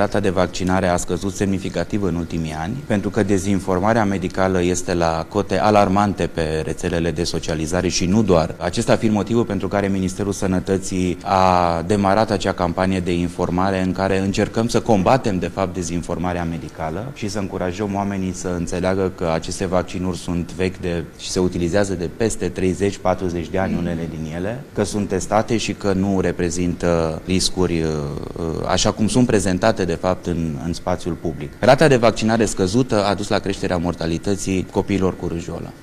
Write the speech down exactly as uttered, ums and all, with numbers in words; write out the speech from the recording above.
rata de vaccinare a scăzut semnificativ în ultimii ani, pentru că dezinformarea medicală este la cote alarmante pe rețelele de socializare și nu doar. Acesta fiind motivul pentru care Ministerul Sănătății a demarat acea campanie de informare în care încercăm să combatem, de fapt, dezinformarea medicală și să încurajăm oamenii să înțeleagă că aceste vaccinuri sunt vechi de, și se utilizează de peste treizeci patruzeci de ani unele din ele, că sunt testate și că nu reprezintă riscuri așa cum sunt prezentate, de fapt, în, în spațiul public. Rata de vaccinare scăzută a dus la creșterea mortalității copiilor cu râjolă.